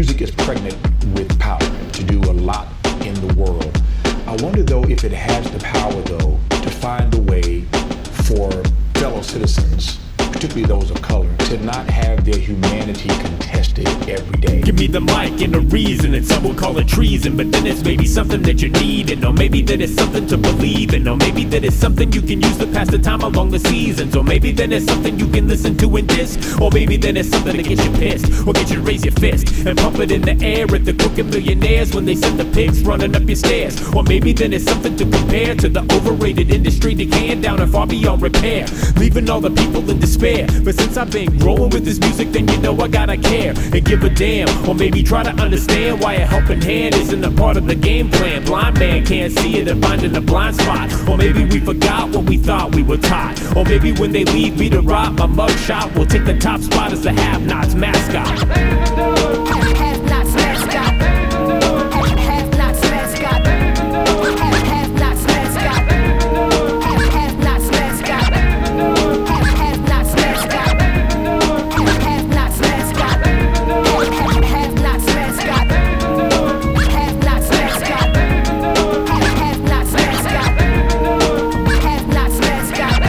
music is pregnant with power to do a lot in the world. I wonder though if it has the power though to find a way for fellow citizens, particularly those of color, to not have their humanity contested every day. Give me the mic and a reason, and some will call it treason, but then it's maybe something that you need, and or maybe that it's something to believe in, or maybe that it's something you can use to pass the time along the seasons, or maybe then it's something you can listen to and diss, or maybe then it's something to get you pissed, or get you to raise your fist and pump it in the air at the crooked millionaires when they send the pigs running up your stairs, or maybe then it's something to compare to the overrated industry decaying down and far beyond repair, leaving all the people in despair. But since I've been growing with this music, then you know I gotta care and give a damn, or maybe try to understand why a helping hand isn't a part of the game plan. Blind man can't see it and find in a blind spot, or maybe we forgot what we thought we were taught, or maybe when they leave me to rot, my mugshot will take the top spot as the Have-Nots mascot. Have-Nots mascot. Have-Nots mascot. Have-Nots mascot. Have-Nots mascot. Have-Nots mascot. Have-Nots mascot. Have-Nots mascot. Have-Nots mascot. Have-Nots mascot. Have-Nots mascot.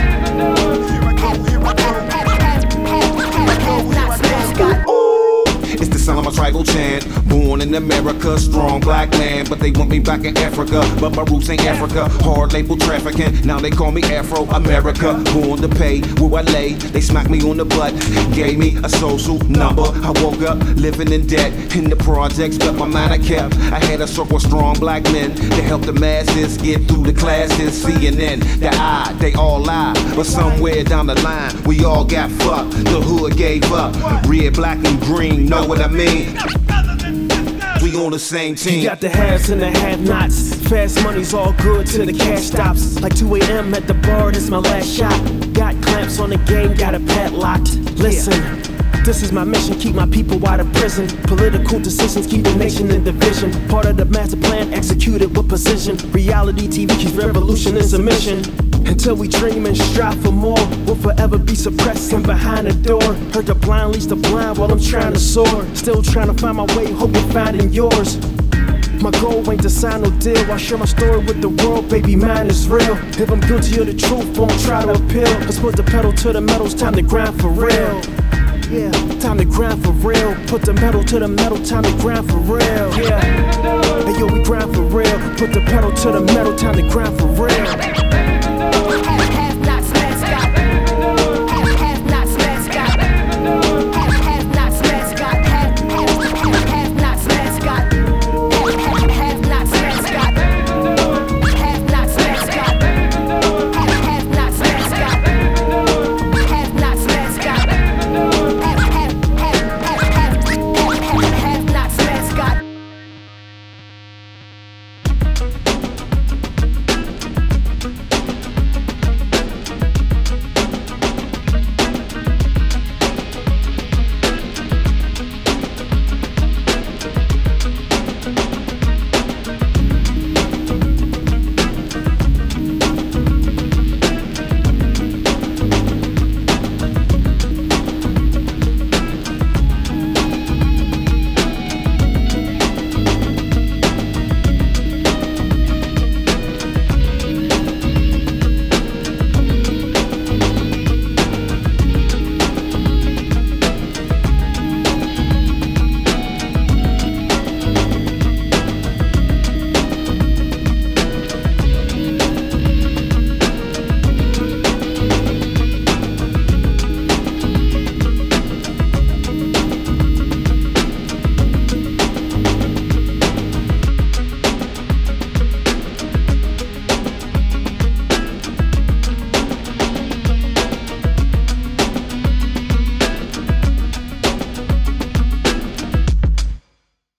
Have-Nots mascot. It's the sound of my tribal chant. Born in America, strong black man, but they want me back in Africa. But my roots ain't Africa. Hard label trafficking. Now they call me Afro America. Born to pay where I lay. They smacked me on the butt, gave me a social number. I woke up living in debt in the projects, but my mind I kept. I had a circle of strong black men to help the masses get through the classes. CNN, the I, they all lie, but somewhere down the line we all got fucked. The hood gave up. Red, black, and green. Know what I mean? We on the same team. You got the haves and the have-nots. Fast money's all good till the cash stops. Like 2 a.m. at the bar, this my last shot. Got clamps on the game, got a padlocked. Listen, this is my mission, keep my people out of prison. Political decisions keep the nation in division. Part of the master plan executed with precision. Reality TV keeps revolution in submission. Until we dream and strive for more, we'll forever be suppressed and behind the door. Hurt the blind leads the blind while I'm trying to soar. Still trying to find my way, hoping finding yours. My goal ain't to sign no deal. I share my story with the world, baby, mine is real. If I'm guilty of the truth, won't try to appeal. Let's put the pedal to the metal, it's time to grind for real. Yeah, time to grind for real. Put the metal to the metal, time to grind for real. Yeah, hey yo, we grind for real. Put the pedal to the metal, time to grind for real.